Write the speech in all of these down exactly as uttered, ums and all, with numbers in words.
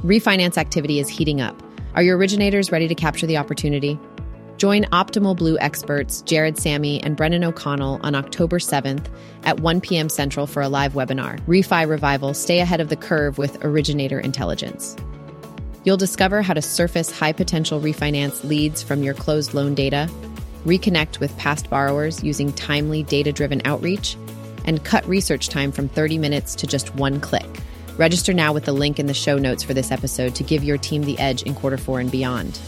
Refinance activity is heating up. Are your originators ready to capture the opportunity? Join Optimal Blue experts Jared Sammy and Brennan O'Connell on October seventh at one p.m. Central for a live webinar. Refi Revival, stay ahead of the curve with originator intelligence. You'll discover how to surface high-potential refinance leads from your closed loan data, reconnect with past borrowers using timely data-driven outreach, and cut research time from thirty minutes to just one click. Register now with the link in the show notes for this episode to give your team the edge in quarter four and beyond.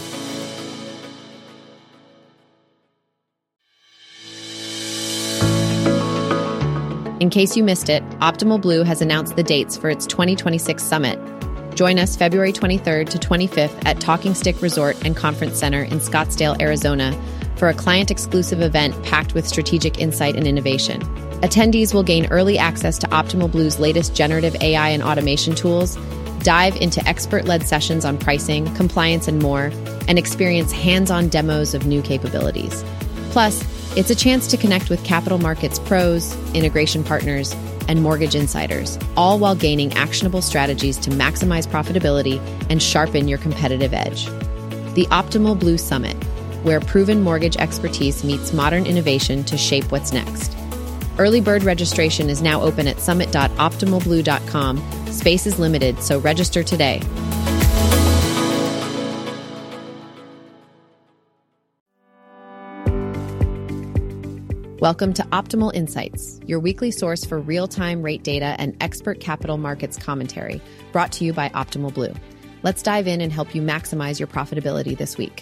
In case you missed it, Optimal Blue has announced the dates for its twenty twenty-six summit. Join us February twenty-third to twenty-fifth at Talking Stick Resort and Conference Center in Scottsdale, Arizona, for a client-exclusive event packed with strategic insight and innovation. Attendees will gain early access to Optimal Blue's latest generative A I and automation tools, dive into expert-led sessions on pricing, compliance, and more, and experience hands-on demos of new capabilities. Plus, it's a chance to connect with capital markets pros, integration partners, and mortgage insiders, all while gaining actionable strategies to maximize profitability and sharpen your competitive edge. The Optimal Blue Summit, where proven mortgage expertise meets modern innovation to shape what's next. Early bird registration is now open at summit dot optimal blue dot com. Space is limited, so register today. Welcome to Optimal Insights, your weekly source for real-time rate data and expert capital markets commentary, brought to you by Optimal Blue. Let's dive in and help you maximize your profitability this week.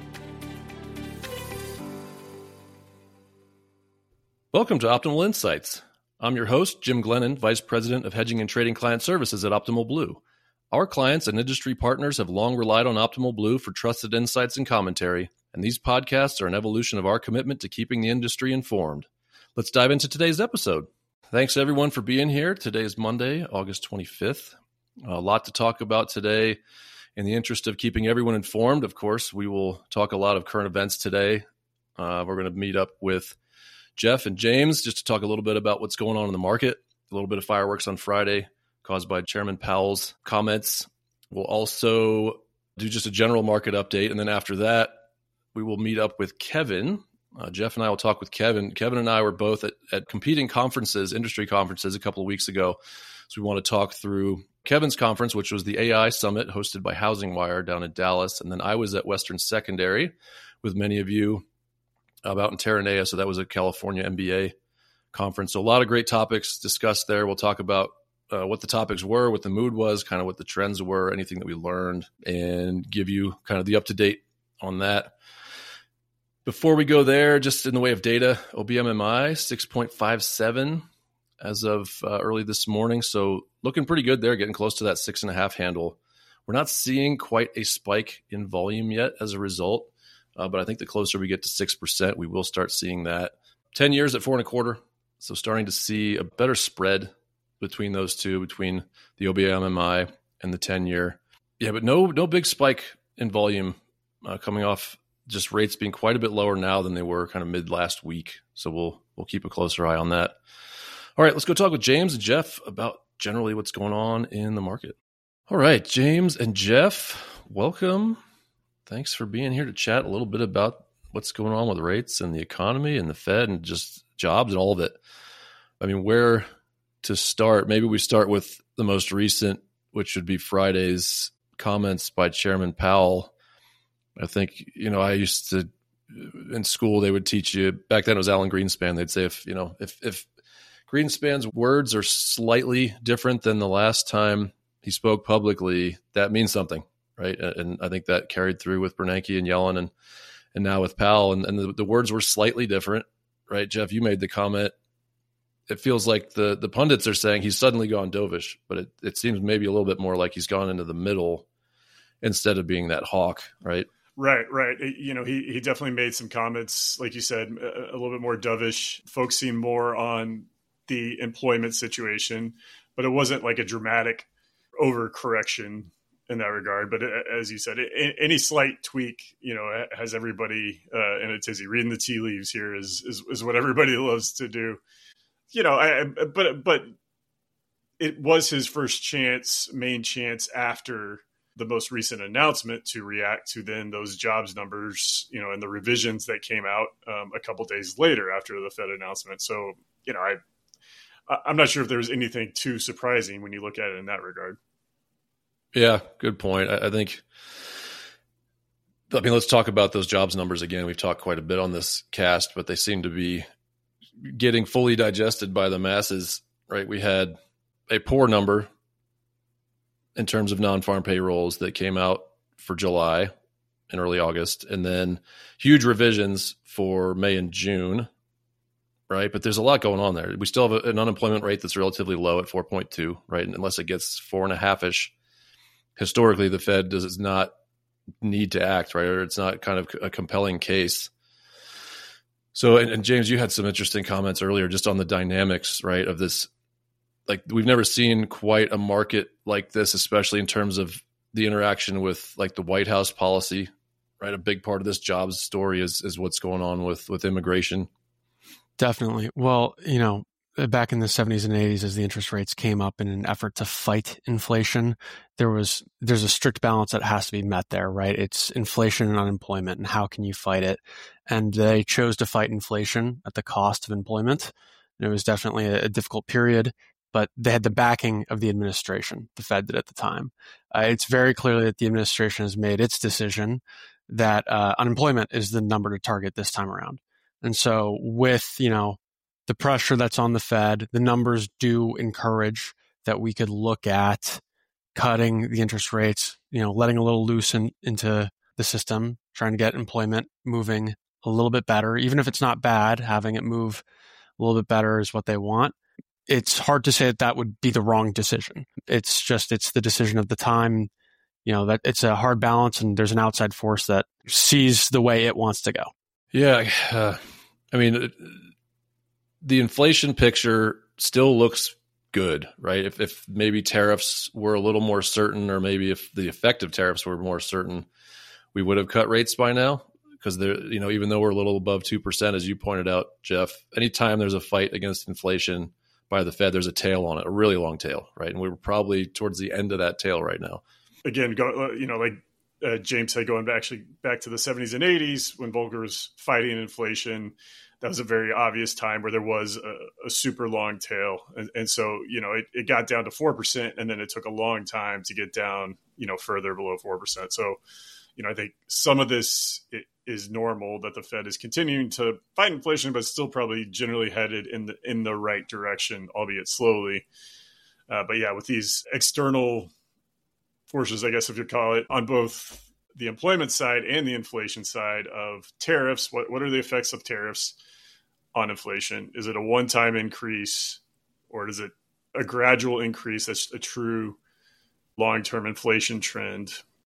Welcome to Optimal Insights. I'm your host, Jim Glennon, Vice President of Hedging and Trading Client Services at Optimal Blue. Our clients and industry partners have long relied on Optimal Blue for trusted insights and commentary, and these podcasts are an evolution of our commitment to keeping the industry informed. Let's dive into today's episode. Thanks, everyone, for being here. Today is Monday, August twenty-fifth. A lot to talk about today. In the interest of keeping everyone informed, of course, we will talk a lot of current events today. Uh, we're going to meet up with Jeff and James just to talk a little bit about what's going on in the market, a little bit of fireworks on Friday caused by Chairman Powell's comments. We'll also do just a general market update. And then after that, we will meet up with Kevin. Uh, Jeff and I will talk with Kevin. Kevin and I were both at, at competing conferences, industry conferences a couple of weeks ago. So we want to talk through Kevin's conference, which was the A I Summit hosted by Housing Wire down in Dallas. And then I was at Western Secondary with many of you about in Terranea. So that was a California M B A conference. So a lot of great topics discussed there. We'll talk about uh, what the topics were, what the mood was, kind of what the trends were, anything that we learned, and give you kind of the up-to-date on that. Before we go there, just in the way of data, O B M M I, six point five seven as of uh, early this morning. So looking pretty good there, getting close to that six and a half handle. We're not seeing quite a spike in volume yet as a result. Uh, but I think the closer we get to six percent, we will start seeing that. ten years at four and a quarter. So starting to see a better spread between those two, between the O B M M I and the ten year. Yeah, but no, no big spike in volume uh, coming off just rates being quite a bit lower now than they were kind of mid last week. So we'll, we'll keep a closer eye on that. All right, let's go talk with James and Jeff about generally what's going on in the market. All right, James and Jeff, welcome. Thanks for being here to chat a little bit about what's going on with rates and the economy and the Fed and just jobs and all of it. I mean, where to start? Maybe we start with the most recent, which would be Friday's comments by Chairman Powell. I think, you know, I used to, in school, they would teach you, back then it was Alan Greenspan. They'd say, if, you know, if, if Greenspan's words are slightly different than the last time he spoke publicly, that means something. Right. And I think that carried through with Bernanke and Yellen and and now with Powell. And, and the, the words were slightly different. Right. Jeff, you made the comment. It feels like the, the pundits are saying he's suddenly gone dovish, but it, it seems maybe a little bit more like he's gone into the middle instead of being that hawk. Right. Right. Right. You know, he, he definitely made some comments, like you said, a, a little bit more dovish, focusing more on the employment situation, but it wasn't like a dramatic overcorrection in that regard. But as you said, any slight tweak, you know, has everybody uh, in a tizzy. Reading the tea leaves here is, is is what everybody loves to do. You know, I, but but it was his first chance, main chance after the most recent announcement to react to then those jobs numbers, you know, and the revisions that came out um, a couple days later after the Fed announcement. So, you know, I, I'm not sure if there's anything too surprising when you look at it in that regard. Yeah, good point. I, I think, I mean, let's talk about those jobs numbers again. We've talked quite a bit on this cast, but they seem to be getting fully digested by the masses, right? We had a poor number in terms of non-farm payrolls that came out for July and early August, and then huge revisions for May and June, right? But there's a lot going on there. We still have an unemployment rate that's relatively low at four point two, right? And unless it gets four and a half-ish, historically the Fed does not need to act, right? Or it's not kind of a compelling case. So, and, and James, you had some interesting comments earlier just on the dynamics, right, of this. Like, we've never seen quite a market like this, especially in terms of the interaction with like the White House policy, right? A big part of this jobs story is is what's going on with with immigration. Definitely. Well, you know, back in the seventies and eighties, as the interest rates came up in an effort to fight inflation, there was there's a strict balance that has to be met there, right? It's inflation and unemployment, and how can you fight it? And they chose to fight inflation at the cost of employment. And it was definitely a, a difficult period, but they had the backing of the administration, the Fed did at the time. Uh, it's very clear that the administration has made its decision that uh, unemployment is the number to target this time around. And so with, you know, the pressure that's on the Fed, the numbers do encourage that we could look at cutting the interest rates, you know, letting a little loose in, into the system, trying to get employment moving a little bit better. Even if it's not bad, having it move a little bit better is what they want. It's hard to say that that would be the wrong decision. It's just, it's the decision of the time, you know, that it's a hard balance, and there's an outside force that sees the way it wants to go. Yeah. Uh, I mean, the inflation picture still looks good, right? If, if maybe tariffs were a little more certain, or maybe if the effect of tariffs were more certain, we would have cut rates by now. Because they're, you know, even though we're a little above two percent, as you pointed out, Jeff, anytime there's a fight against inflation by the Fed, there's a tail on it, a really long tail, right? And we're probably towards the end of that tail right now. Again, go, you know, like uh, James said, going back, actually back to the seventies and eighties when Volcker was fighting inflation, that was a very obvious time where there was a, a super long tail. And, and so, you know, it, it got down to four percent, and then it took a long time to get down, you know, further below four percent. So, you know, I think some of this it, is normal, that the Fed is continuing to fight inflation, but still probably generally headed in the in the right direction, albeit slowly. Uh, but yeah, with these external forces, I guess if you call it, on both the employment side and the inflation side of tariffs, what what are the effects of tariffs on inflation? Is it a one-time increase, or is it a gradual increase that's a true long-term inflation trend?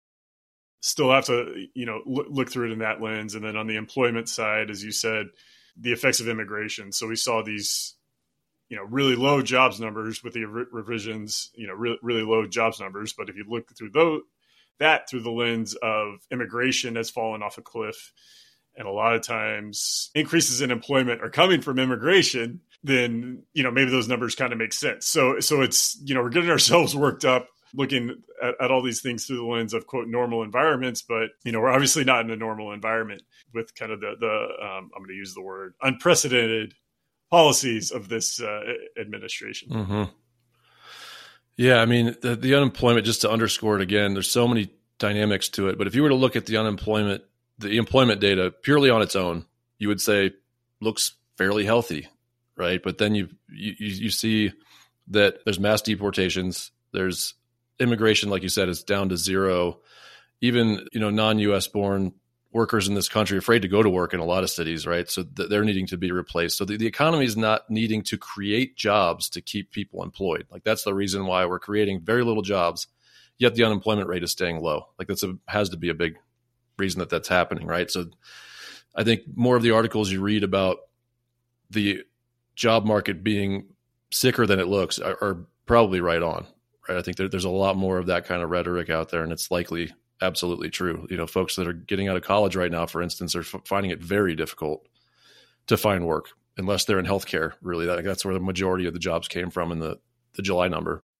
Still have to, you know, look, look through it in that lens. And then on the employment side, as you said, the effects of immigration. So we saw these, you know, really low jobs numbers with the re- revisions, you know, really, really low jobs numbers. But if you look through those, that through the lens of immigration has fallen off a cliff, and a lot of times increases in employment are coming from immigration, then, you know, maybe those numbers kind of make sense. So, so it's, you know, we're getting ourselves worked up looking at, at all these things through the lens of, quote, normal environments. But, you know, we're obviously not in a normal environment with kind of the, the um, I'm going to use the word unprecedented policies of this uh, administration. Mm-hmm. Yeah, I mean, the, the unemployment, just to underscore it again, there's so many dynamics to it. But if you were to look at the unemployment, the employment data purely on its own, you would say looks fairly healthy, right? But then you you, you see that there's mass deportations, there's immigration, like you said, is down to zero. Even, you know, non-U S born workers in this country are afraid to go to work in a lot of cities, right? So th- they're needing to be replaced. So the, the economy is not needing to create jobs to keep people employed. Like, that's the reason why we're creating very little jobs, yet the unemployment rate is staying low. Like, that's a, has to be a big reason that that's happening, right? So I think more of the articles you read about the job market being sicker than it looks are, are probably right on. Right. I think there, there's a lot more of that kind of rhetoric out there, and it's likely absolutely true. You know, folks that are getting out of college right now, for instance, are f- finding it very difficult to find work unless they're in healthcare. Really, that, that's where the majority of the jobs came from in the, the July number.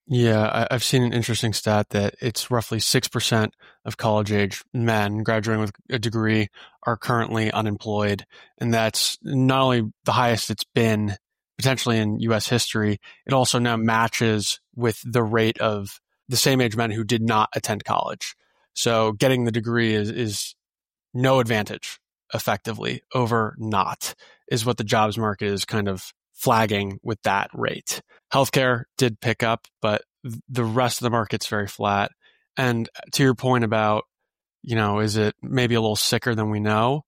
Yeah, I, I've seen an interesting stat that it's roughly six percent of college-age men graduating with a degree are currently unemployed. And that's not only the highest it's been potentially in U S history, it also now matches with the rate of the same age men who did not attend college. So getting the degree is, is no advantage effectively over not, is what the jobs market is kind of flagging with that rate. Healthcare did pick up, but the rest of the market's very flat. And to your point about, you know, is it maybe a little sicker than we know?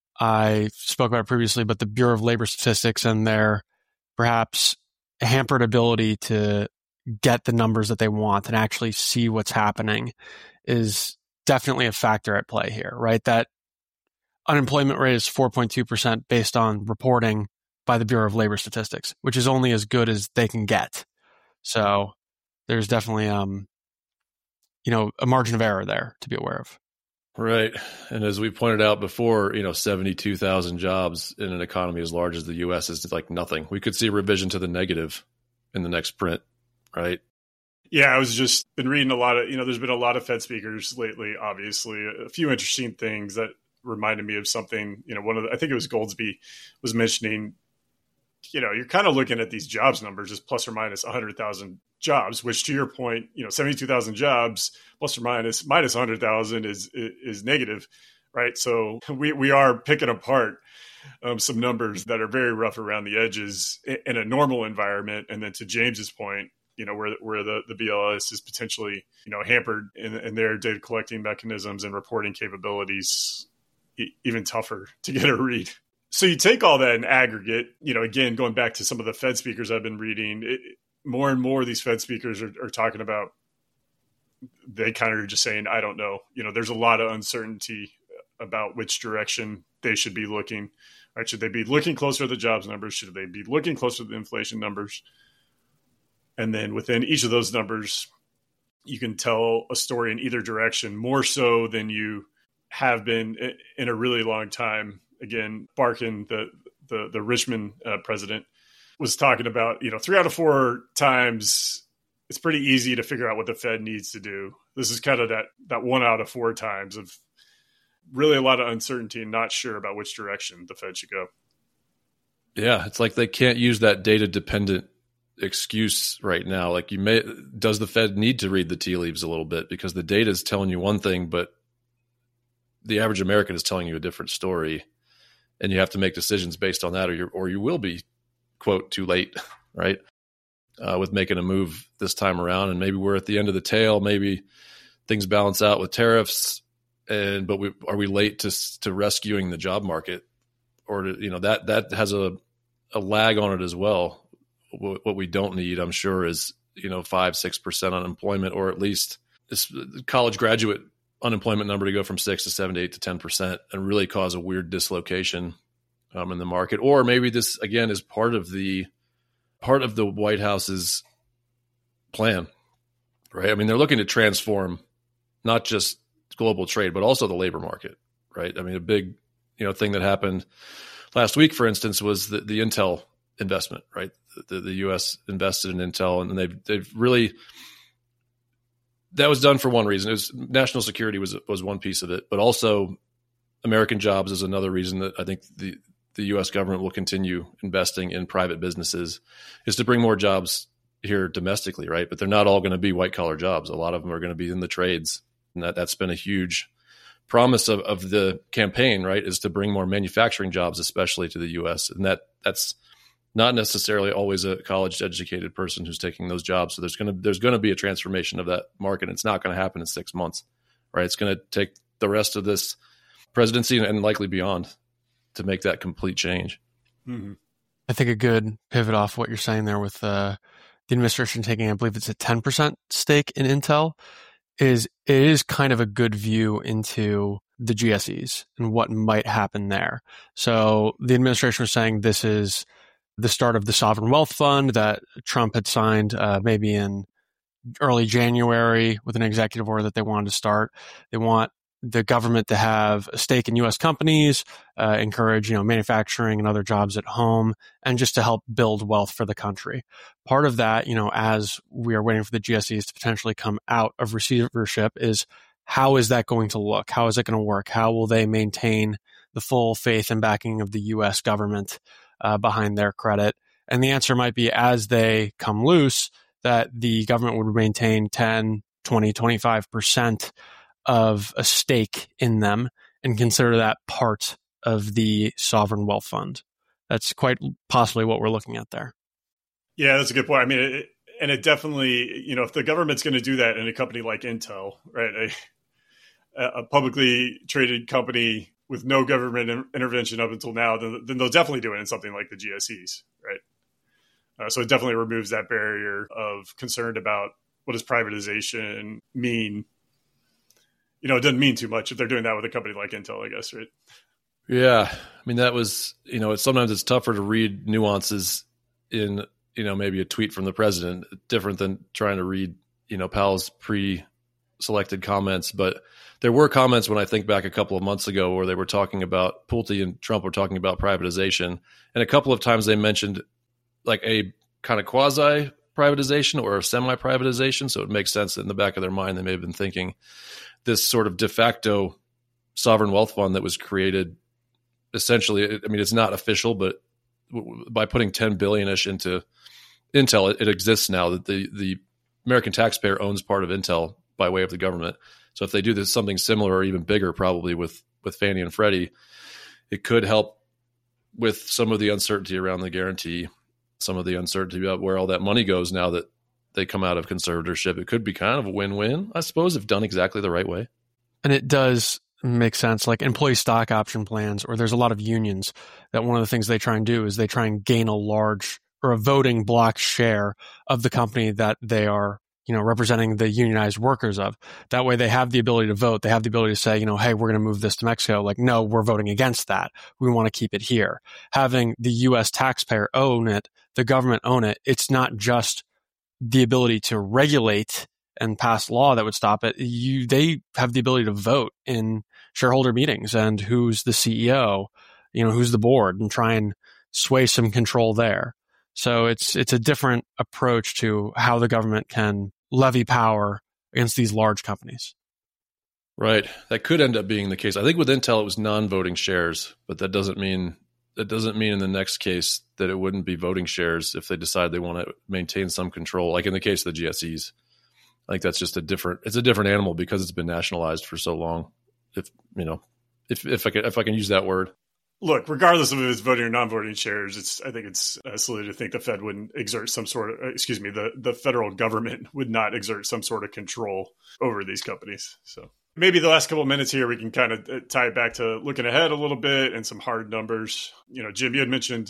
I spoke about it previously, but the Bureau of Labor Statistics and their perhaps hampered ability to get the numbers that they want and actually see what's happening is definitely a factor at play here, right? That unemployment rate is four point two percent based on reporting by the Bureau of Labor Statistics, which is only as good as they can get. So there's definitely, um, you know, a margin of error there to be aware of. Right. And as we pointed out before, you know, seventy-two thousand jobs in an economy as large as the U S is like nothing. We could see a revision to the negative in the next print, right? Yeah, I was just been reading a lot of, you know, there's been a lot of Fed speakers lately, obviously. A few interesting things that reminded me of something, you know, one of the, I think it was Goldsby was mentioning, you know, you're kind of looking at these jobs numbers as plus or minus one hundred thousand jobs, which to your point, you know, seventy-two thousand jobs plus or minus minus one hundred thousand is, is is negative, right? So we we are picking apart um, some numbers that are very rough around the edges in a normal environment. And then to James's point, you know, where where the, the B L S is potentially, you know, hampered in, in their data collecting mechanisms and reporting capabilities, e- even tougher to get a read. So you take all that in aggregate, you know, again, going back to some of the Fed speakers I've been reading, it, more and more of these Fed speakers are, are talking about, they kind of are just saying, I don't know. You know, there's a lot of uncertainty about which direction they should be looking, right? Should they be looking closer to the jobs numbers? Should they be looking closer to the inflation numbers? And then within each of those numbers, you can tell a story in either direction, more so than you have been in a really long time. Again, Barkin, the the, the Richmond uh, president, was talking about, you know, three out of four times, it's pretty easy to figure out what the Fed needs to do. This is kind of that that one out of four times of really a lot of uncertainty and not sure about which direction the Fed should go. Yeah, it's like they can't use that data dependent excuse right now. Like, you may, does the Fed need to read the tea leaves a little bit, because the data is telling you one thing, but the average American is telling you a different story, and you have to make decisions based on that, or you or you will be, quote, too late, right? Uh, with making a move this time around, and maybe we're at the end of the tail. Maybe things balance out with tariffs, and but we, are we late to to rescuing the job market, or to, you know, that that has a a lag on it as well. What we don't need, I'm sure, is, you know, five six percent unemployment, or at least this college graduate unemployment number to go from six to seven to eight to ten percent, and really cause a weird dislocation um, in the market. Or maybe this again is part of the part of the White House's plan, right? I mean, they're looking to transform not just global trade, but also the labor market, right? I mean, a big, you know, thing that happened last week, for instance, was the, the Intel investment, right? The, the U S invested in Intel, and they've they've really, that was done for one reason. It was national security was was one piece of it, but also American jobs is another reason that I think the the U S government will continue investing in private businesses, is to bring more jobs here domestically, right? But they're not all going to be white collar jobs. A lot of them are going to be in the trades, and that that's been a huge promise of, of the campaign, right? Is to bring more manufacturing jobs, especially to the U S, and that that's not necessarily always a college educated person who's taking those jobs. So there's going to, there's going to be a transformation of that market. It's not going to happen in six months, right? It's going to take the rest of this presidency and likely beyond to make that complete change. Mm-hmm. I think a good pivot off what you're saying there with uh, the administration taking, I believe it's a ten percent stake in Intel, is it is kind of a good view into the G S Es and what might happen there. So the administration was saying this is the start of the sovereign wealth fund that Trump had signed uh, maybe in early January with an executive order that they wanted to start. They want the government to have a stake in U S companies, uh, encourage, you know, manufacturing and other jobs at home, and just to help build wealth for the country. Part of that, you know, as we are waiting for the G S Es to potentially come out of receivership, is how is that going to look? How is it going to work? How will they maintain the full faith and backing of the U S government uh, behind their credit? And the answer might be, as they come loose, that the government would maintain ten, twenty, twenty-five percent of a stake in them and consider that part of the sovereign wealth fund. That's quite possibly what we're looking at there. Yeah, that's a good point. I mean, it, and it definitely, you know, if the government's going to do that in a company like Intel, right, a, a publicly traded company with no government in, intervention up until now, then, then they'll definitely do it in something like the G S Es, right? Uh, so it definitely removes that barrier of concern about what does privatization mean. You know, it doesn't mean too much if they're doing that with a company like Intel, I guess, right? Yeah. I mean, that was, you know, it's, sometimes it's tougher to read nuances in, you know, maybe a tweet from the president, different than trying to read, you know, Powell's pre-selected comments. But there were comments when I think back a couple of months ago where they were talking about, Pulte and Trump were talking about privatization. And a couple of times they mentioned like a kind of quasi privatization or a semi-privatization. So it makes sense that in the back of their mind, they may have been thinking this sort of de facto sovereign wealth fund that was created essentially, I mean, it's not official, but by putting ten billion-ish into Intel, it, it exists now that the, the American taxpayer owns part of Intel by way of the government. So if they do this, something similar or even bigger, probably with, with Fannie and Freddie, it could help with some of the uncertainty around the guarantee, some of the uncertainty about where all that money goes now that they come out of conservatorship. It could be kind of a win-win, I suppose, if done exactly the right way. And it does make sense, like employee stock option plans, or there's a lot of unions that one of the things they try and do is they try and gain a large or a voting block share of the company that they are, you know, representing the unionized workers of. That way they have the ability to vote. They have the ability to say, you know, hey, we're going to move this to Mexico. Like, no, we're voting against that. We want to keep it here. Having the U S taxpayer own it, the government own it, it's not just the ability to regulate and pass law that would stop it. You, they have the ability to vote in shareholder meetings and who's the C E O, you know, who's the board, and try and sway some control there. So it's it's a different approach to how the government can levy power against these large companies. Right. That could end up being the case. I think with Intel it was non-voting shares, but that doesn't mean that doesn't mean in the next case that it wouldn't be voting shares if they decide they want to maintain some control, like in the case of the G S Es. I think that's just a different it's a different animal because it's been nationalized for so long. If you know, if if I can if I can use that word. Look, regardless of if it's voting or non-voting shares, it's I think it's uh, silly to think the Fed wouldn't exert some sort of, uh, excuse me, the, the federal government would not exert some sort of control over these companies. So maybe the last couple of minutes here, we can kind of tie it back to looking ahead a little bit and some hard numbers. You know, Jim, you had mentioned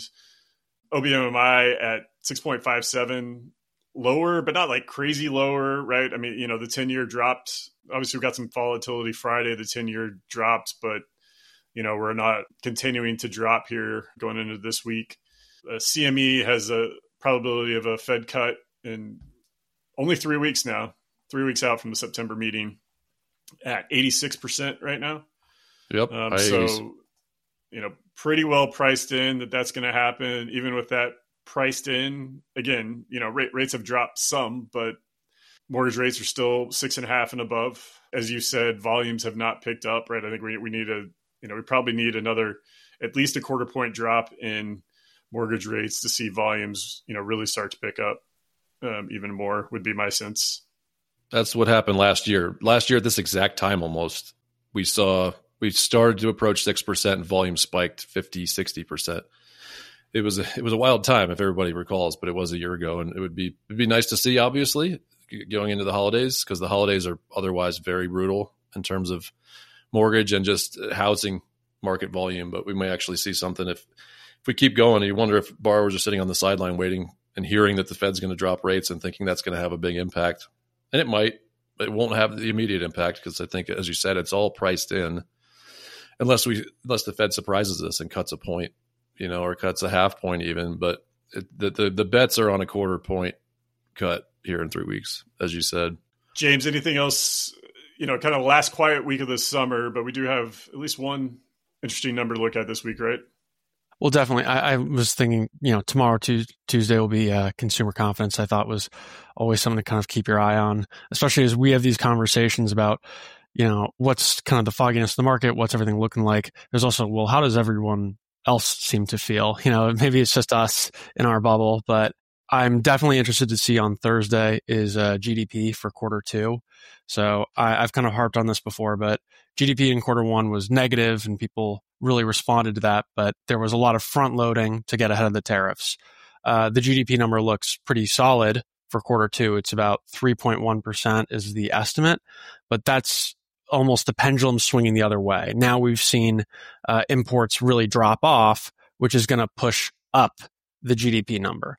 O B M M I at six point five seven, lower, but not like crazy lower, right? I mean, you know, the ten-year dropped. Obviously, we've got some volatility Friday. The ten-year dropped, but you know, we're not continuing to drop here going into this week. Uh, C M E has a probability of a Fed cut in only three weeks now, three weeks out from the September meeting at eighty-six percent right now. Yep. Um, so, you know, pretty well priced in that that's going to happen. Even with that priced in, again, you know, rate, rates have dropped some, but mortgage rates are still six and a half and above. As you said, volumes have not picked up, right? I think we we need a You know, we probably need another, at least a quarter point drop in mortgage rates to see volumes, you know, really start to pick up um, even more, would be my sense. That's what happened last year. Last year at this exact time almost, we saw, we started to approach six percent and volume spiked fifty, sixty percent. It was, a, it was a wild time if everybody recalls, but it was a year ago, and it would be, it'd be nice to see, obviously, going into the holidays, because the holidays are otherwise very brutal in terms of mortgage and just housing market volume, but we may actually see something if if we keep going. You wonder if borrowers are sitting on the sideline waiting and hearing that the Fed's going to drop rates and thinking that's going to have a big impact. And it might, but it won't have the immediate impact because I think, as you said, it's all priced in unless we unless the Fed surprises us and cuts a point, you know, or cuts a half point even. But it, the, the the bets are on a quarter point cut here in three weeks, as you said. James, anything else you know, kind of last quiet week of the summer, but we do have at least one interesting number to look at this week, right? Well, definitely. I, I was thinking, you know, tomorrow, Tuesday will be uh, consumer confidence. I thought was always something to kind of keep your eye on, especially as we have these conversations about, you know, what's kind of the fogginess of the market, what's everything looking like. There's also, well, how does everyone else seem to feel? You know, maybe it's just us in our bubble, but I'm definitely interested to see on Thursday is uh, G D P for quarter two. So I, I've kind of harped on this before, but G D P in quarter one was negative and people really responded to that, but there was a lot of front loading to get ahead of the tariffs. Uh, the G D P number looks pretty solid for quarter two. It's about three point one percent is the estimate, but that's almost the pendulum swinging the other way. Now we've seen uh, imports really drop off, which is going to push up the G D P number.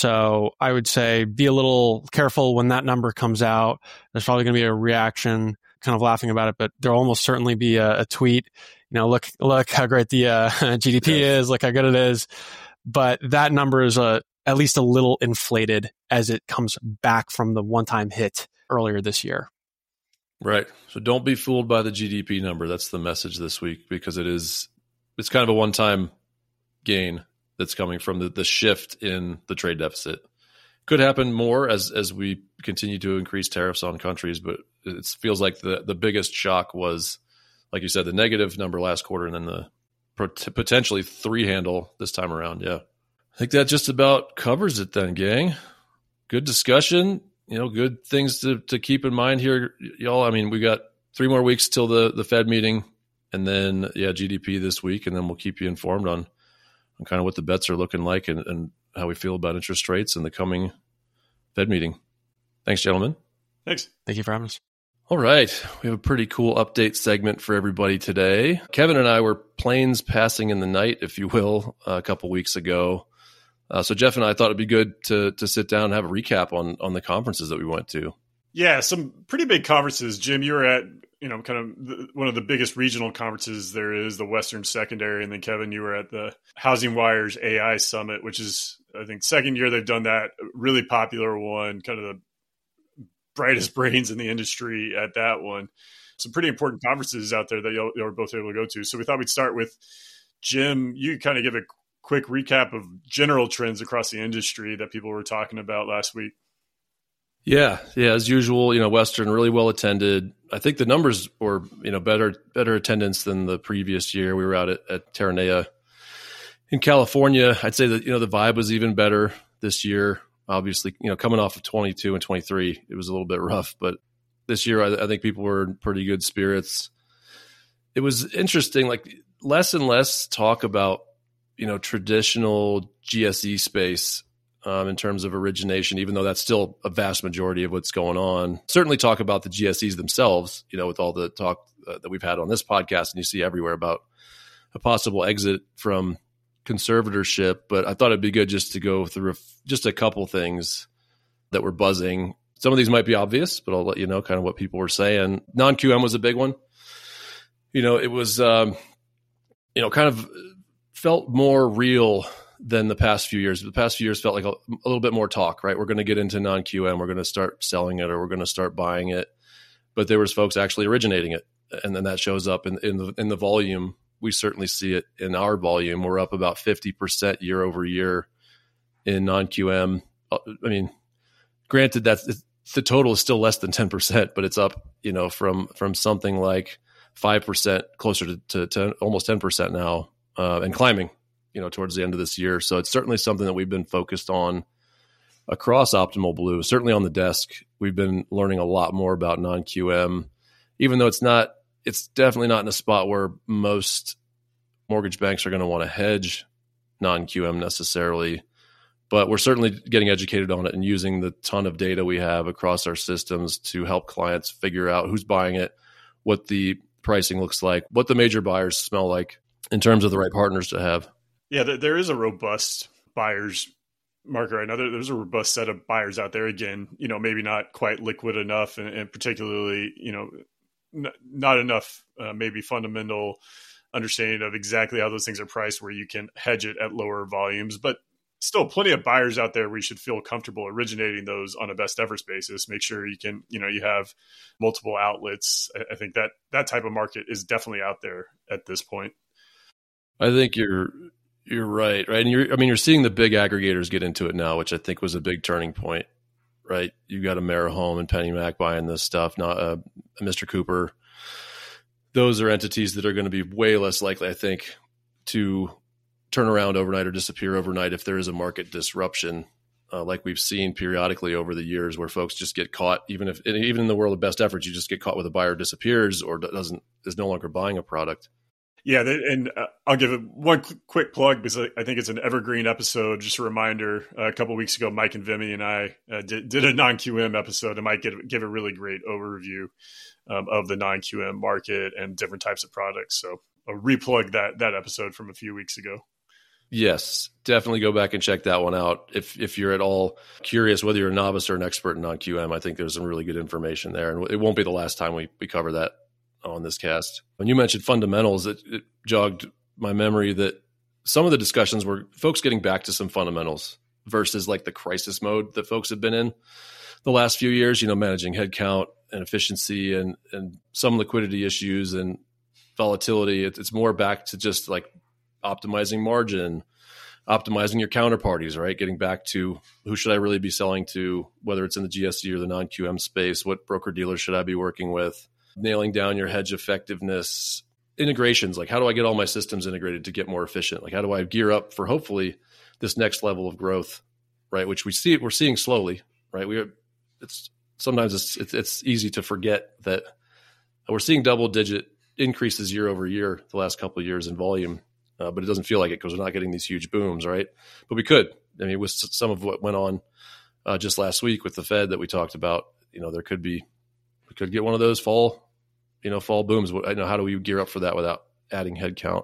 So I would say be a little careful when that number comes out. There's probably going to be a reaction, kind of laughing about it, but there'll almost certainly be a, a tweet. You know, look, look how great the uh, G D P is. Look how good it is. But that number is a, at least a little inflated as it comes back from the one-time hit earlier this year. Right. So don't be fooled by the G D P number. That's the message this week, because it is, it's kind of a one-time gain that's coming from the, the shift in the trade deficit. Could happen more as as we continue to increase tariffs on countries, but it feels like the, the biggest shock was, like you said, the negative number last quarter and then the potentially three handle this time around. Yeah. I think that just about covers it then, gang. Good discussion. You know, good things to, to keep in mind here, y'all. I mean, we got three more weeks till the, the Fed meeting, and then, yeah, G D P this week, and then we'll keep you informed on on kind of what the bets are looking like and, and how we feel about interest rates in the coming Fed meeting. Thanks, gentlemen. Thanks. Thank you for having us. All right. We have a pretty cool update segment for everybody today. Kevin and I were planes passing in the night, if you will, a couple weeks ago. Uh, so Jeff and I thought it'd be good to to sit down and have a recap on on the conferences that we went to. Yeah, some pretty big conferences. Jim, you were at, you know, kind of the, one of the biggest regional conferences there is, the Western Secondary. And then Kevin, you were at the Housing Wire's A I Summit, which is, I think, second year they've done that. Really popular one, kind of the brightest brains in the industry at that one. Some pretty important conferences out there that y'all, y'all were both able to go to. So we thought we'd start with Jim. You kind of give a quick recap of general trends across the industry that people were talking about last week. Yeah, yeah, as usual, you know, Western really well attended. I think the numbers were, you know, better better attendance than the previous year. We were out at, at Terranea in California. I'd say that, you know, the vibe was even better this year. Obviously, you know, coming off of twenty-two and twenty-three, it was a little bit rough, but this year I, I think people were in pretty good spirits. It was interesting, like less and less talk about, you know, traditional G S E space um, in terms of origination, even though that's still a vast majority of what's going on. Certainly talk about the G S Es themselves, you know, with all the talk uh, that we've had on this podcast and you see everywhere about a possible exit from conservatorship. But I thought it'd be good just to go through just a couple things that were buzzing. Some of these might be obvious, but I'll let you know kind of what people were saying. Non-Q M was a big one. You know, it was, um, you know, kind of felt more real than the past few years. The past few years felt like a, a little bit more talk, right? We're going to get into non-Q M. We're going to start selling it or we're going to start buying it. But there was folks actually originating it. And then that shows up in, in the in the volume. We certainly see it in our volume. We're up about fifty percent year over year in non-Q M. I mean, granted that the total is still less than ten percent, but it's up, you know, from from something like five percent closer to, to, to almost ten percent now uh, and climbing, you know, towards the end of this year. So it's certainly something that we've been focused on across Optimal Blue. Certainly on the desk, we've been learning a lot more about non-Q M, even though it's not, it's definitely not in a spot where most mortgage banks are going to want to hedge non-Q M necessarily. But we're certainly getting educated on it and using the ton of data we have across our systems to help clients figure out who's buying it, what the pricing looks like, what the major buyers smell like in terms of the right partners to have. Yeah, there is a robust buyers market right now. There's a robust set of buyers out there. Again, you know, maybe not quite liquid enough, and, and particularly, you know, n- not enough uh, maybe fundamental understanding of exactly how those things are priced where you can hedge it at lower volumes. But still plenty of buyers out there. We should feel comfortable originating those on a best efforts basis. Make sure you can, you know, you have multiple outlets. I, I think that that type of market is definitely out there at this point. I think you're you're right, right? And you're, I mean, you're seeing the big aggregators get into it now, which I think was a big turning point, right? You got AmeriHome and PennyMac buying this stuff, not uh, Mister Cooper. Those are entities that are going to be way less likely, I think, to turn around overnight or disappear overnight if there is a market disruption, uh, like we've seen periodically over the years, where folks just get caught. Even if, even in the world of best efforts, you just get caught with a buyer disappears or doesn't is no longer buying a product. Yeah, and uh, I'll give it one quick plug because I think it's an evergreen episode. Just a reminder, uh, a couple of weeks ago, Mike and Vimy and I uh, did, did a non-Q M episode, and Mike give, give a really great overview um, of the non-Q M market and different types of products. So I'll replug that that episode from a few weeks ago. Yes, definitely go back and check that one out. If if you're at all curious whether you're a novice or an expert in non-Q M, I think there's some really good information there. And it won't be the last time we, we cover that on this cast. When you mentioned fundamentals, it, it jogged my memory that some of the discussions were folks getting back to some fundamentals versus like the crisis mode that folks have been in the last few years, you know, managing headcount and efficiency and, and some liquidity issues and volatility. It, it's more back to just like optimizing margin, optimizing your counterparties, right? Getting back to who should I really be selling to, whether it's in the G S E or the non-Q M space, what broker dealers should I be working with? Nailing down your hedge effectiveness, integrations, like how do I get all my systems integrated to get more efficient? Like how do I gear up for hopefully this next level of growth, right? Which we see, we're seeing slowly, right? We are, it's sometimes it's, it's, it's easy to forget that we're seeing double digit increases year over year the last couple of years in volume, uh, but it doesn't feel like it because we're not getting these huge booms, right? But we could. I mean, with some of what went on uh, just last week with the Fed that we talked about, you know, there could be, we could get one of those fall you know, fall booms. I know, how do we gear up for that without adding headcount?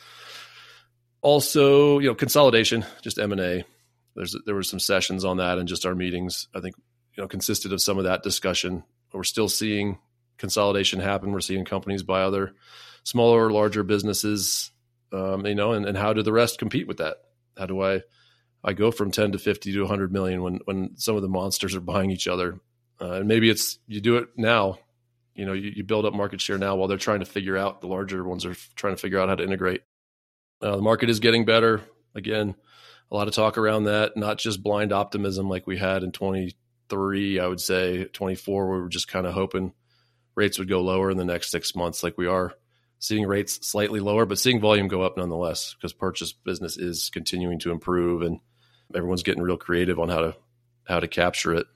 Also, you know, consolidation, just M and A. There's there were some sessions on that, and just our meetings, I think, you know, consisted of some of that discussion. We're still seeing consolidation happen. We're seeing companies buy other smaller or larger businesses, um, you know, and, and how do the rest compete with that? How do I I go from ten to fifty to one hundred million when when some of the monsters are buying each other? Uh, and maybe it's you do it now. You know, you, you build up market share now while they're trying to figure out, the larger ones are trying to figure out how to integrate. Uh, the market is getting better. Again, a lot of talk around that, not just blind optimism like we had in twenty-three, I would say twenty-four, where we were just kind of hoping rates would go lower in the next six months. Like we are seeing rates slightly lower, but seeing volume go up nonetheless because purchase business is continuing to improve and everyone's getting real creative on how to how to capture it.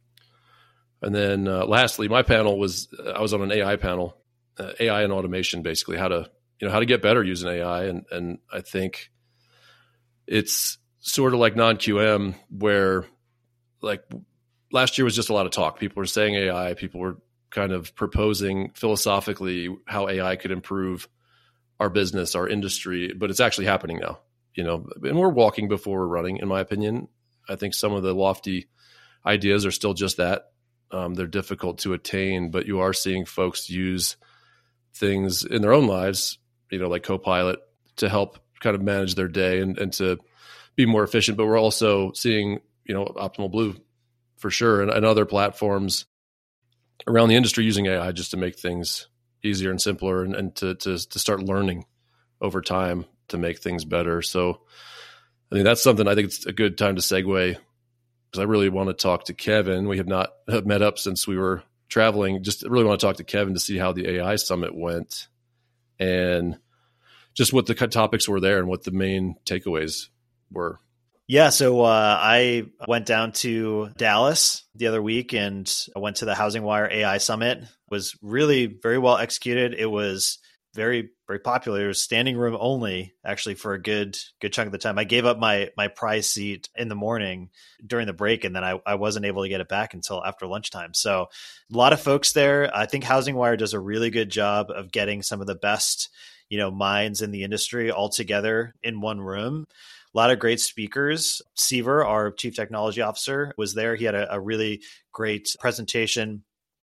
And then uh, lastly, my panel was, uh, I was on an A I panel, uh, A I and automation, basically how to, you know, how to get better using A I. And, and I think it's sort of like non-Q M where like last year was just a lot of talk. People were saying A I, people were kind of proposing philosophically how A I could improve our business, our industry, but it's actually happening now, you know, and we're walking before we're running, in my opinion. I think some of the lofty ideas are still just that. Um, they're difficult to attain, but you are seeing folks use things in their own lives, you know, like Copilot to help kind of manage their day and, and to be more efficient. But we're also seeing, you know, Optimal Blue for sure and, and other platforms around the industry using A I just to make things easier and simpler and, and to, to, to start learning over time to make things better. So I mean, that's something I think it's a good time to segue, because I really want to talk to Kevin. We have not met up since we were traveling. Just really want to talk to Kevin to see how the A I summit went and just what the topics were there and what the main takeaways were. Yeah, so uh, I went down to Dallas the other week and I went to the Housing Wire A I Summit. It was really very well executed. It was very, very popular. It was standing room only, actually, for a good good chunk of the time. I gave up my my prize seat in the morning during the break, and then I, I wasn't able to get it back until after lunchtime. So a lot of folks there. I think Housing Wire does a really good job of getting some of the best, you know, minds in the industry all together in one room. A lot of great speakers. Seaver, our chief technology officer, was there. He had a, a really great presentation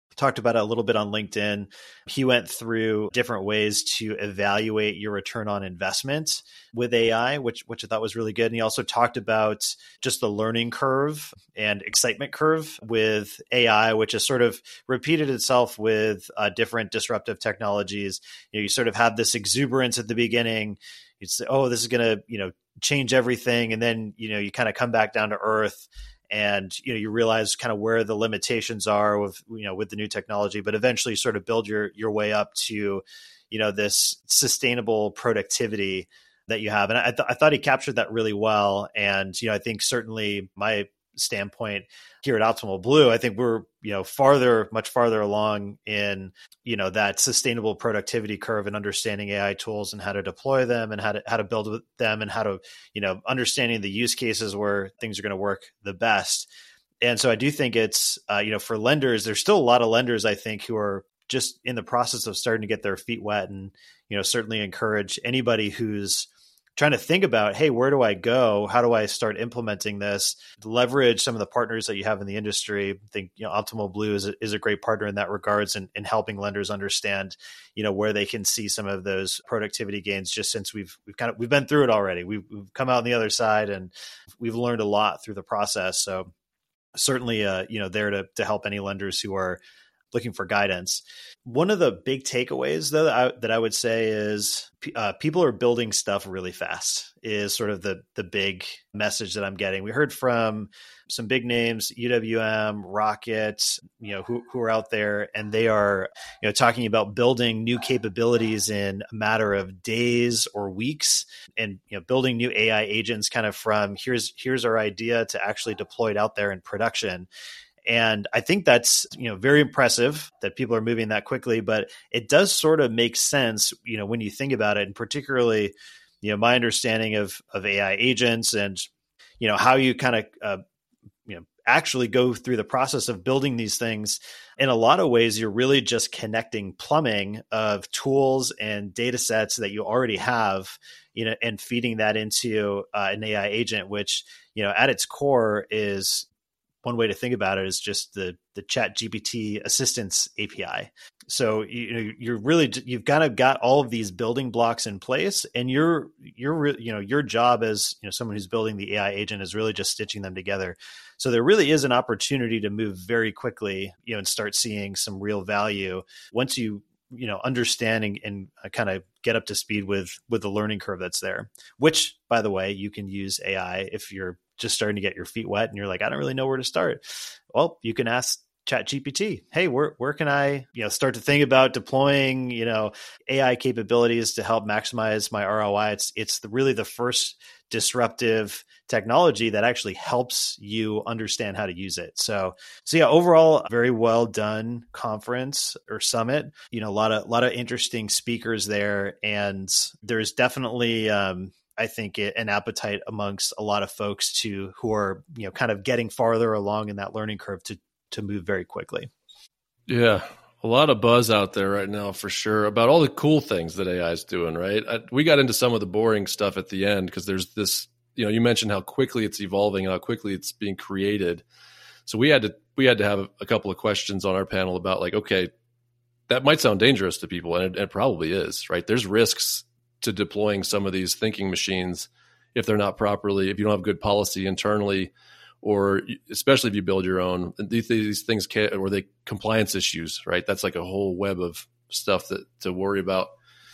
talked about it a little bit on LinkedIn. He went through different ways to evaluate your return on investment with A I, which which I thought was really good. And he also talked about just the learning curve and excitement curve with A I, which has sort of repeated itself with uh, different disruptive technologies. You know, you sort of have this exuberance at the beginning. You'd say, oh, this is going to, you know, change everything. And then, you know, you kind of come back down to earth. And, you know, you realize kind of where the limitations are with, you know, with the new technology, but eventually you sort of build your, your way up to, you know, this sustainable productivity that you have. And I, th- I thought he captured that really well. And, you know, I think certainly my standpoint here at Optimal Blue, I think we're, you know, farther, much farther along in, you know, that sustainable productivity curve and understanding A I tools and how to deploy them and how to, how to build with them and how to, you know, understanding the use cases where things are going to work the best. And so I do think it's, uh, you know, for lenders, there's still a lot of lenders, I think, who are just in the process of starting to get their feet wet, and, you know, certainly encourage anybody who's trying to think about, hey, where do I go? How do I start implementing this? Leverage some of the partners that you have in the industry. I think, you know, Optimal Blue is a, is a great partner in that regards, and in, in helping lenders understand, you know, where they can see some of those productivity gains. Just since we've we've kind of we've been through it already, we've, we've come out on the other side, and we've learned a lot through the process. So certainly, uh, you know, there to to help any lenders who are looking for guidance. One of the big takeaways, though, that I, that I would say is uh, people are building stuff really fast is sort of the the big message that I'm getting. We heard from some big names, U W M, Rocket, you know, who who are out there, and they are, you know, talking about building new capabilities in a matter of days or weeks, and, you know, building new A I agents kind of from here's here's our idea to actually deployed out there in production. And I think that's, you know, very impressive that people are moving that quickly, but it does sort of make sense, you know, when you think about it, and particularly, you know, my understanding of, of A I agents and, you know, how you kind of, uh, you know, actually go through the process of building these things. In a lot of ways, you're really just connecting plumbing of tools and data sets that you already have, you know, and feeding that into uh, an A I agent, which, you know, at its core is, one way to think about it is just the the Chat G P T assistance A P I. So you know, you're really, you've kind of got all of these building blocks in place, and you're you're you know your job as, you know, someone who's building the A I agent is really just stitching them together. So there really is an opportunity to move very quickly, you know, and start seeing some real value once you you know understand and, and kind of get up to speed with with the learning curve that's there. Which, by the way, you can use A I if you're just starting to get your feet wet and you're like, I don't really know where to start. Well, you can ask Chat G P T, hey, where where can I, you know, start to think about deploying, you know, A I capabilities to help maximize my R O I. It's it's the, really the first disruptive technology that actually helps you understand how to use it. So, so yeah, overall, very well done conference or summit. You know, a lot of a lot of interesting speakers there, and there's definitely, um, I think, an appetite amongst a lot of folks to who are, you know, kind of getting farther along in that learning curve to to move very quickly. Yeah. A lot of buzz out there right now for sure about all the cool things that A I is doing, right? I, we got into some of the boring stuff at the end because there's this, you know, you mentioned how quickly it's evolving and how quickly it's being created. So we had to, we had to have a couple of questions on our panel about like, okay, that might sound dangerous to people, and it, it probably is, right? There's risks to deploying some of these thinking machines if they're not properly, if you don't have good policy internally, or especially if you build your own. These, these things can, or they compliance issues, right? That's like a whole web of stuff that to worry about.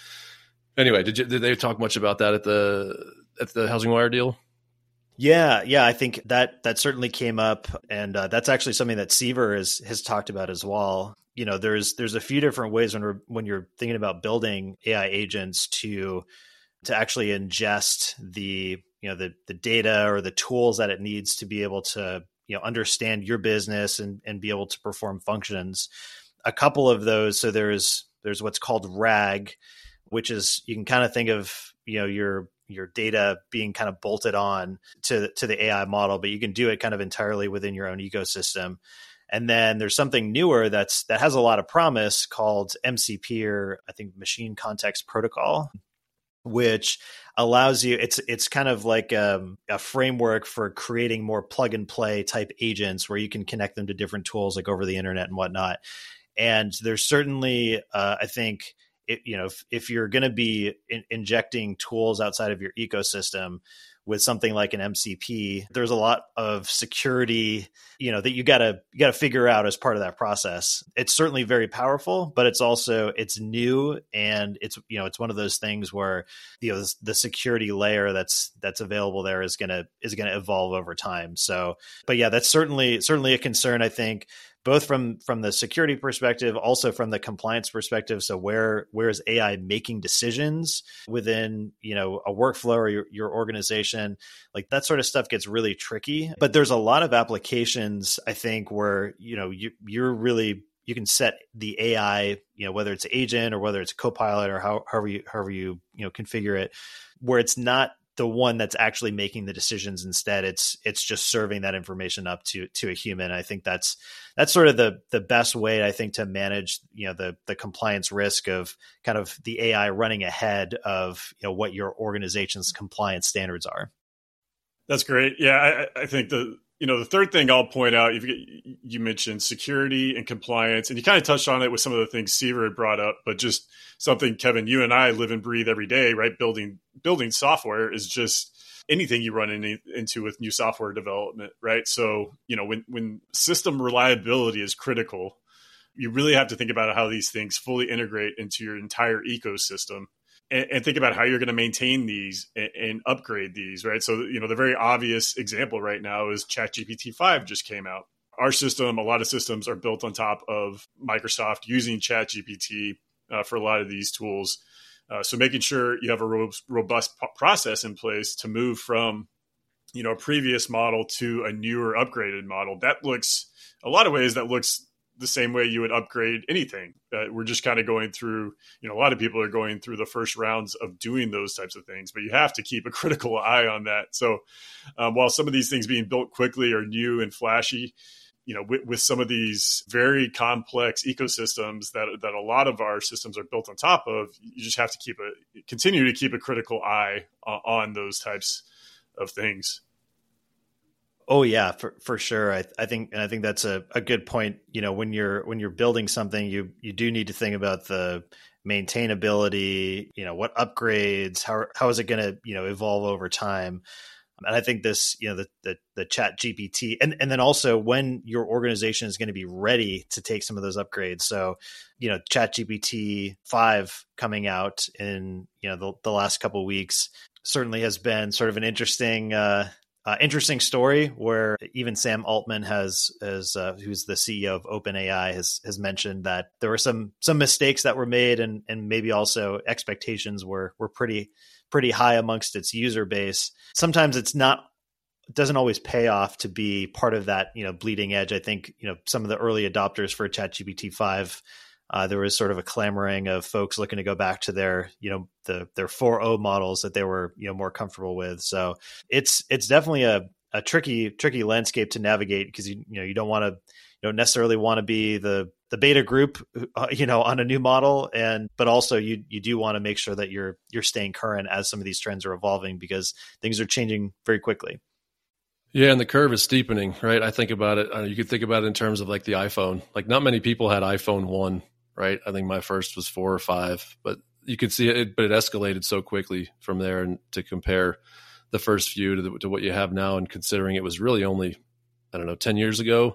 Anyway, did you, did they talk much about that at the at the Housing Wire deal? Yeah, yeah, I think that that certainly came up, and uh, that's actually something that Seaver has has talked about as well. You know, there's there's a few different ways when we're when you're thinking about building A I agents to to actually ingest the you know the the data or the tools that it needs to be able to, you know, understand your business and and be able to perform functions. A couple of those, so there's there's what's called RAG, which is, you can kind of think of, you know, your your data being kind of bolted on to to the A I model, but you can do it kind of entirely within your own ecosystem. And then there's something newer that's that has a lot of promise called M C P, or I think Machine Context Protocol, which allows you, it's it's kind of like a, a framework for creating more plug and play type agents where you can connect them to different tools like over the internet and whatnot. And there's certainly, uh, I think, it, you know, if, if you're going to be in, injecting tools outside of your ecosystem with something like an M C P, there's a lot of security, you know, that you gotta you gotta figure out as part of that process. It's certainly very powerful, but it's also it's new, and it's you know it's one of those things where you know the security layer that's that's available there is gonna is gonna evolve over time. So, but yeah, that's certainly certainly a concern, I think, both from from the security perspective, also from the compliance perspective. So where where is A I making decisions within, you know, a workflow or your, your organization? Like that sort of stuff gets really tricky. But there's a lot of applications, I think, where, you know, you you're really you can set the A I, you know, whether it's agent or whether it's Copilot or how, however you however you you know configure it, where it's not the one that's actually making the decisions. Instead, it's it's just serving that information up to to a human. I think that's that's sort of the the best way, I think, to manage you know the the compliance risk of kind of the A I running ahead of you know what your organization's compliance standards are. That's great. Yeah, I, I think the you know the third thing I'll point out, you you mentioned security and compliance, and you kind of touched on it with some of the things Seaver had brought up, but just something, Kevin, you and I live and breathe every day, right? Building building software is just anything you run in, into with new software development, right? So, you know, when, when system reliability is critical, you really have to think about how these things fully integrate into your entire ecosystem and, and think about how you're going to maintain these and, and upgrade these, right? So, you know, the very obvious example right now is ChatGPT five just came out. Our system, a lot of systems are built on top of Microsoft using ChatGPT Uh, for a lot of these tools. Uh, so making sure you have a ro- robust p- process in place to move from, you know, a previous model to a newer upgraded model. That looks, a lot of ways, that looks the same way you would upgrade anything. Uh, we're just kind of going through, you know, a lot of people are going through the first rounds of doing those types of things, but you have to keep a critical eye on that. So um, while some of these things being built quickly are new and flashy, you know, with, with some of these very complex ecosystems that that a lot of our systems are built on top of, you just have to keep a continue to keep a critical eye uh, on those types of things. Oh yeah, for for sure. I I think and I think that's a, a good point. You know, when you're when you're building something, you you do need to think about the maintainability. You know, what upgrades? How how is it going to you know evolve over time? And I think this, you know, the the, the Chat G P T, and, and then also when your organization is going to be ready to take some of those upgrades. So, you know, Chat G P T five coming out in, you know, the, the last couple of weeks certainly has been sort of an interesting, uh, uh, interesting story where even Sam Altman has, has uh, who's the C E O of OpenAI, has has mentioned that there were some some mistakes that were made, and and maybe also expectations were were pretty. pretty high amongst its user base. Sometimes it's not, it doesn't always pay off to be part of that, you know, bleeding edge. I think, you know, some of the early adopters for ChatGPT five, uh, there was sort of a clamoring of folks looking to go back to their, you know, the, their four point oh models that they were, you know, more comfortable with. So it's, it's definitely a, a tricky, tricky landscape to navigate because, you, you know, you don't want to, you don't necessarily want to be the, the beta group, uh, you know, on a new model. And, but also you, you do want to make sure that you're, you're staying current as some of these trends are evolving because things are changing very quickly. Yeah. And the curve is steepening, right? I think about it. Uh, you could think about it in terms of like the iPhone. Like not many people had iPhone one, right? I think my first was four or five, but you could see it, but it escalated so quickly from there. And to compare the first few to, the, to what you have now, and considering it was really only, I don't know, ten years ago,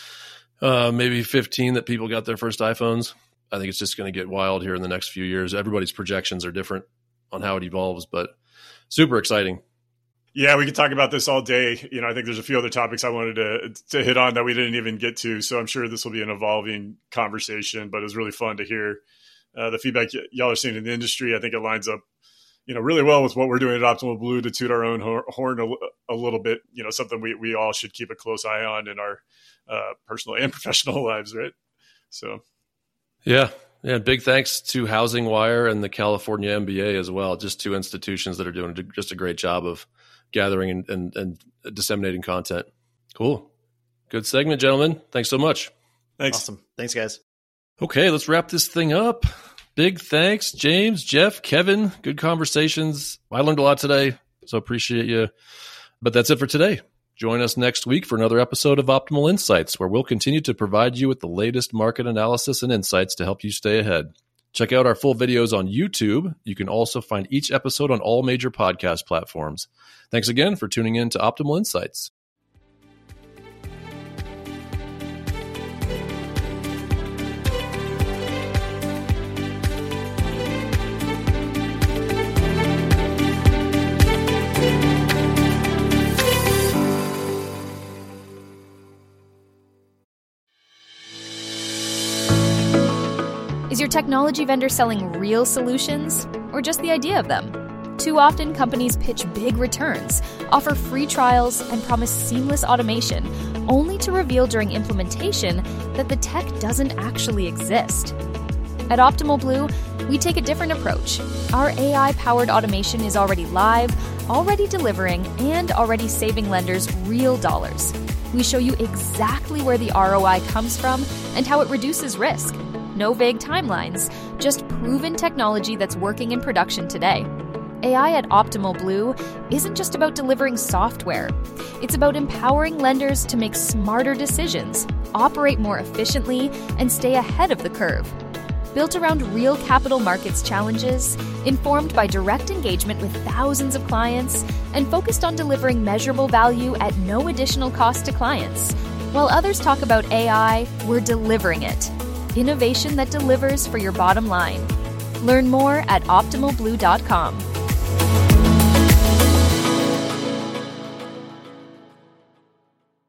Uh, maybe fifteen that people got their first iPhones. I think it's just going to get wild here in the next few years. Everybody's projections are different on how it evolves, but super exciting. Yeah, we could talk about this all day. You know, I think there's a few other topics I wanted to to hit on that we didn't even get to. So I'm sure this will be an evolving conversation, but it was really fun to hear uh, the feedback y- y'all are seeing in the industry. I think it lines up, you know, really well with what we're doing at Optimal Blue to toot our own horn a, a little bit. You know, something we, we all should keep a close eye on in our uh, personal and professional lives, right? So, yeah, yeah. Big thanks to Housing Wire and the California M B A as well. Just two institutions that are doing just a great job of gathering and, and, and disseminating content. Cool, good segment, gentlemen. Thanks so much. Thanks. Awesome. Thanks, guys. Okay, let's wrap this thing up. Big thanks, James, Jeff, Kevin. Good conversations. I learned a lot today, so appreciate you. But that's it for today. Join us next week for another episode of Optimal Insights, where we'll continue to provide you with the latest market analysis and insights to help you stay ahead. Check out our full videos on YouTube. You can also find each episode on all major podcast platforms. Thanks again for tuning in to Optimal Insights. Is your technology vendor selling real solutions or just the idea of them? Too often, companies pitch big returns, offer free trials, and promise seamless automation, only to reveal during implementation that the tech doesn't actually exist. At Optimal Blue, we take a different approach. Our A I-powered automation is already live, already delivering, and already saving lenders real dollars. We show you exactly where the R O I comes from and how it reduces risk. No vague timelines, just proven technology that's working in production today. A I at Optimal Blue isn't just about delivering software. It's about empowering lenders to make smarter decisions, operate more efficiently, and stay ahead of the curve. Built around real capital markets challenges, informed by direct engagement with thousands of clients, and focused on delivering measurable value at no additional cost to clients. While others talk about A I, we're delivering it. Innovation that delivers for your bottom line. Learn more at optimal blue dot com.